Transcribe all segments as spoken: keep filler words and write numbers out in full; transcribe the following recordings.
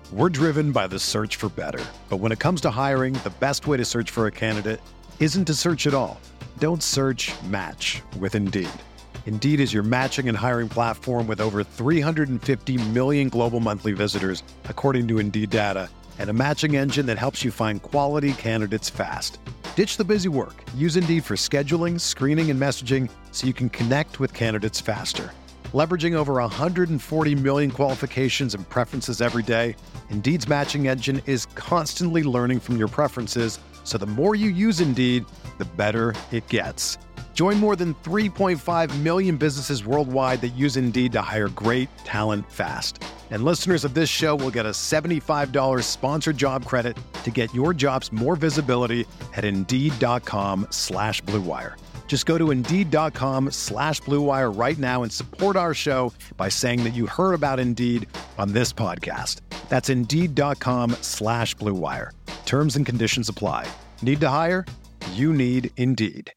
We're driven by the search for better. But when it comes to hiring, the best way to search for a candidate isn't to search at all. Don't search, match with Indeed. Indeed is your matching and hiring platform with over three hundred fifty million global monthly visitors, according to Indeed data, and a matching engine that helps you find quality candidates fast. Ditch the busy work. Use Indeed for scheduling, screening, and messaging so you can connect with candidates faster. Leveraging over one hundred forty million qualifications and preferences every day, Indeed's matching engine is constantly learning from your preferences, so the more you use Indeed, the better it gets. Join more than three point five million businesses worldwide that use Indeed to hire great talent fast. And listeners of this show will get a seventy-five dollars sponsored job credit to get your jobs more visibility at Indeed.com slash Blue Wire. Just go to Indeed.com slash Blue Wire right now and support our show by saying that you heard about Indeed on this podcast. That's Indeed.com slash Blue Wire. Terms and conditions apply. Need to hire? You need Indeed.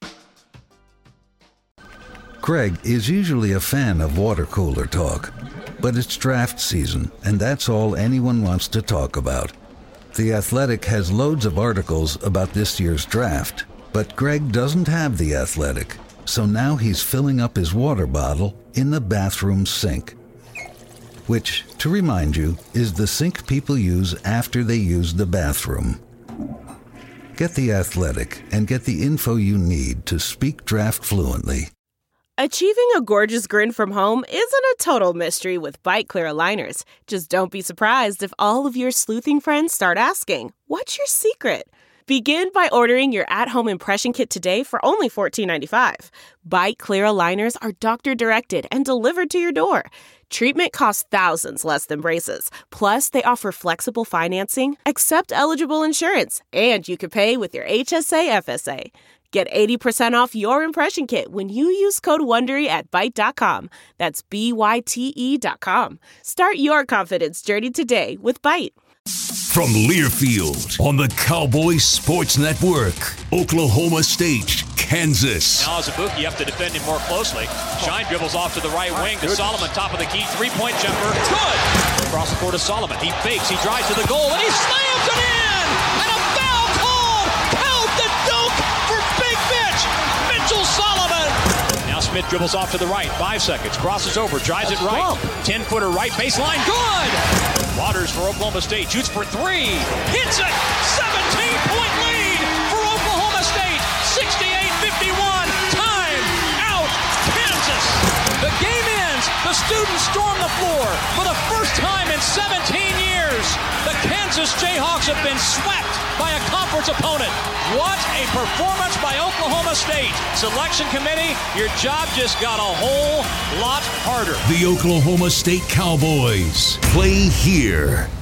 Greg is usually a fan of water cooler talk, but it's draft season, and that's all anyone wants to talk about. The Athletic has loads of articles about this year's draft, but Greg doesn't have The Athletic, so now he's filling up his water bottle in the bathroom sink. Which, to remind you, is the sink people use after they use the bathroom. Get The Athletic and get the info you need to speak draft fluently. Achieving a gorgeous grin from home isn't a total mystery with Byte Clear aligners. Just don't be surprised if all of your sleuthing friends start asking, "What's your secret?" Begin by ordering your at-home impression kit today for only fourteen ninety-five. Byte Clear aligners are doctor-directed and delivered to your door. Treatment costs thousands less than braces. Plus, they offer flexible financing, accept eligible insurance, and you can pay with your H S A F S A. Get eighty percent off your impression kit when you use code WONDERY at Byte dot com. That's B Y T E dot com. Start your confidence journey today with Byte. From Learfield on the Cowboys Sports Network, Oklahoma State, Kansas. Now as a bookie, you have to defend him more closely. Shine dribbles off to the right wing to Solomon, top of the key, three-point jumper. Good! Across the court to Solomon. He fakes, he drives to the goal, and he slams it in! And a foul called! Count the dunk for Big Mitch! Mitchell Solomon! Now Smith dribbles off to the right, five seconds, crosses over, drives it right. ten-footer right baseline, good! Waters for Oklahoma State, shoots for three, hits it! seventeen-point lead for Oklahoma State, sixty-eight fifty-one, time out, Kansas! The game ends, the students storm the floor for the first time in seventeen years. The Kansas Jayhawks have been swept by a conference opponent. What a performance by Oklahoma State. Selection committee, your job just got a whole lot harder. The Oklahoma State Cowboys play here.